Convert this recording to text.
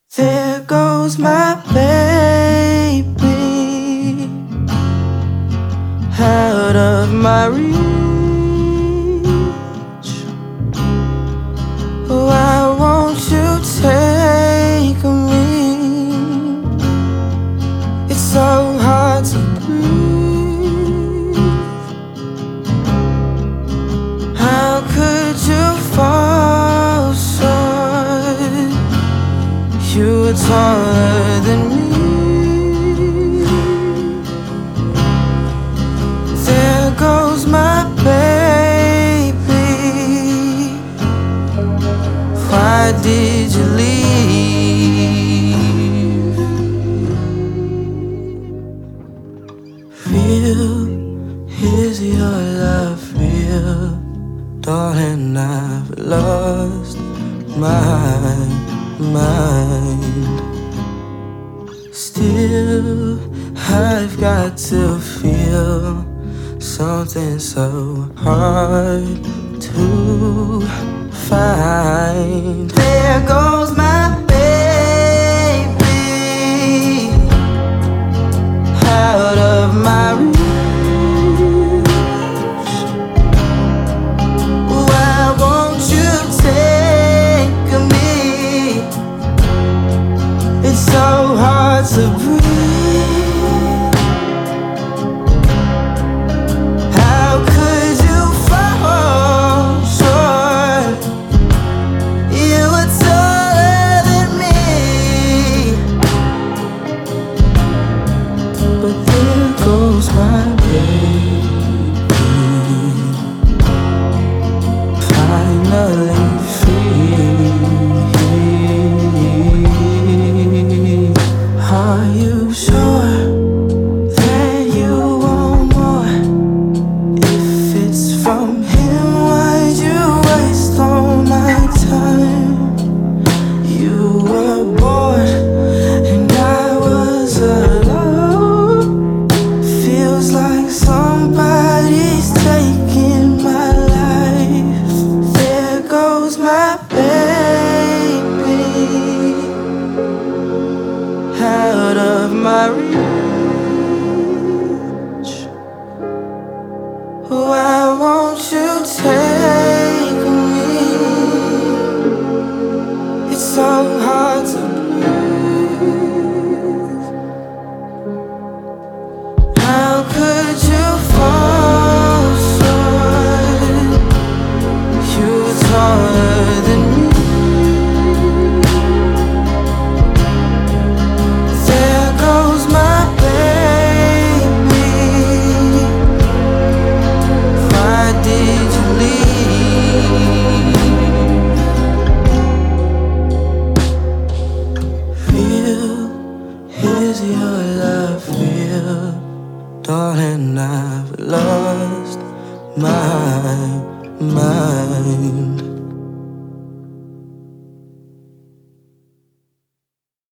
There goes my baby, out of my reach. Why won't you take me? It's so hard to breathe. How could you fall short? You were taller than me. There goes my baby. Why did you leave? Real, is your love real? Darling, I've lost my mind. Still, I've got to feel something so hard to find. There goes my baby, out of my reach. Why won't you take me? It's so hard to breathe. How could you fall short? You were taller than me. But there goes my baby, finally free. Are you sure that you want more? If it's from him, why'd you waste all my time? You were bored and I was alone. Feels like somebody's taking my life. There goes my baby, out of my reach. Why won't you take me? It's so hard to breathe. How could you fall short? You were taller than me. There goes my baby. Why did you leave? Real, is your love real? Darling, I've lost my mind.